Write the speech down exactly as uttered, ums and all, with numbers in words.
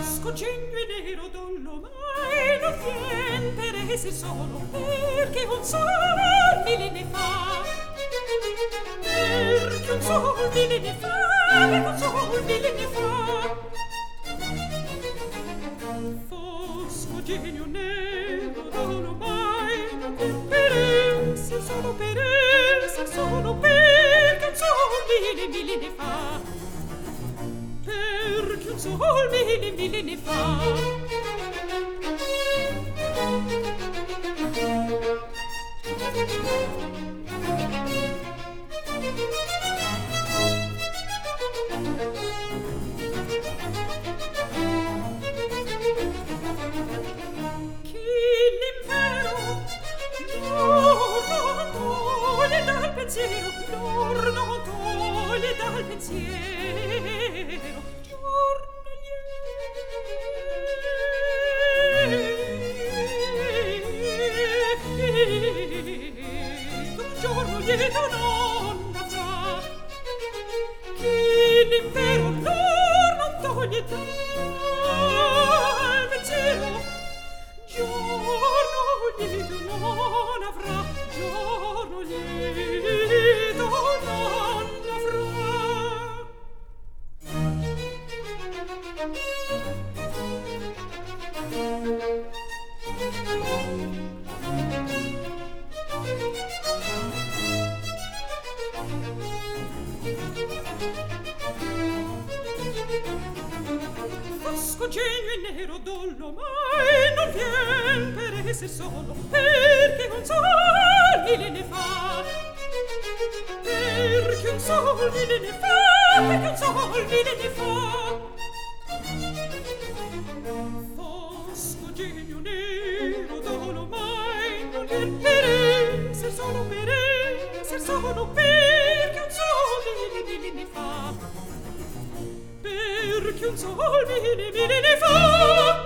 Congegno e nero dollo mai non vien per esser solo, perché un sol mille ne fa, perché un sol mille ne fa, perché un sol mille ne fa. Fosco genio nero dollo mai non vien per esser solo, per esser solo, perché un sol mille mille ne fa, perché un sol mille mille ne fa. Chi l'impero l'or non toglie dal pensiero, l'or non toglie dal pensiero, giorno lieto non avrà. Chi l'impero l'or non toglie dal pensiero, giorno lieto non avrà, giorno lieto non avrà. Fosco genio e nero dollo mai non vien per esser solo, perché un sol mille ne fa, perché un sol mille ne fa, perché un sol mille ne fa. Fosco genio nero dollo mai non vien per esser solo, per esser solo, perché un sol mille mille ne fa, perché un sol mille mille ne fa.